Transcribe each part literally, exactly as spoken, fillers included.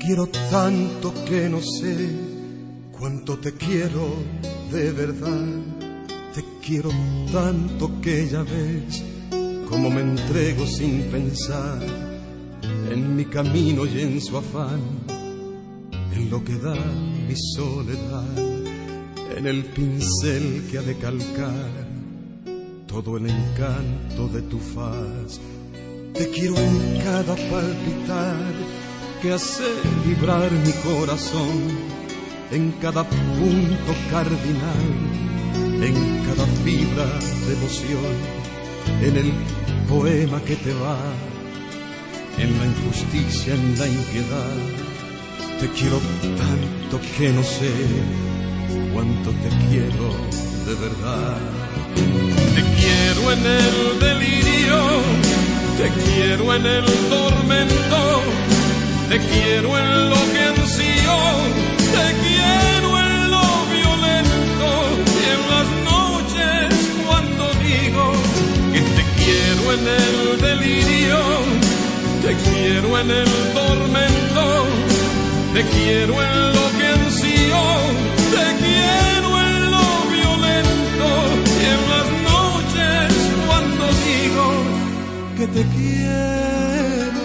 quiero tanto que no sé cuánto te quiero de verdad. Te quiero tanto que ya ves cómo me entrego sin pensar en mi camino y en su afán, en lo que da mi soledad, en el pincel que ha de calcar todo el encanto de tu faz. Te quiero en cada palpitar que hace vibrar mi corazón, en cada punto cardinal, en cada fibra de emoción, en el poema que te va, en la injusticia, en la impiedad. Te quiero tanto que no sé cuánto te quiero de verdad. Te quiero en el delirio, te quiero en el tormento, te quiero en lo que ansío, te quiero en lo violento, y en las noches cuando digo que te quiero en el delirio, te quiero en el tormento, te quiero en lo que ansío, te quiero en lo violento, y en las noches cuando digo que te quiero.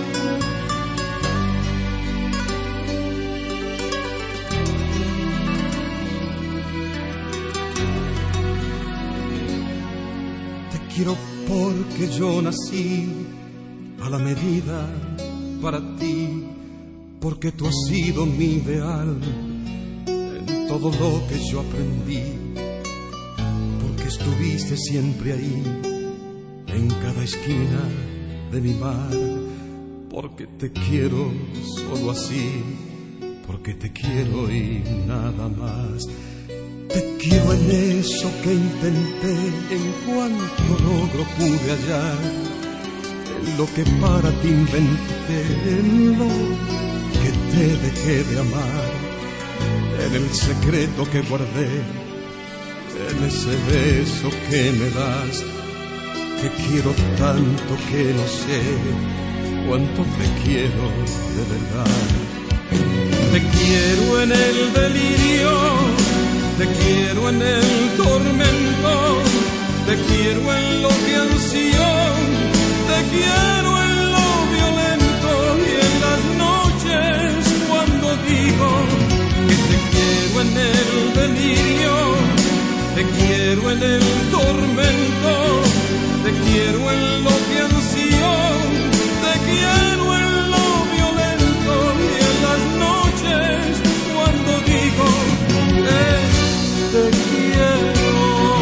Te quiero porque yo nací a la medida para ti, porque tú has sido mi ideal en todo lo que yo aprendí, porque estuviste siempre ahí en cada esquina de mi mar, porque te quiero solo así, porque te quiero y nada más. Te quiero en eso que intenté, en cuanto logro pude hallar, en lo que para ti inventé, en lo que te dejé de amar, en el secreto que guardé, en ese beso que me das. Te quiero tanto que no sé cuánto te quiero de verdad. Te quiero en el delirio, te quiero en el tormento, te quiero en lo que ansío, te quiero en lo violento, y en las noches cuando digo que te quiero en el delirio, te quiero en el tormento, te quiero en lo que ansío, te quiero en lo violento, y en las noches cuando digo que te quiero.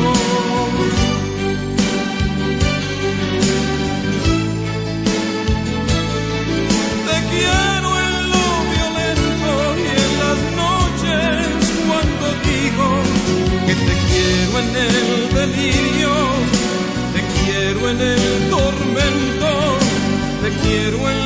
Te quiero en lo violento, y en las noches cuando digo que te quiero en el delirio, te quiero en el tormento, te quiero en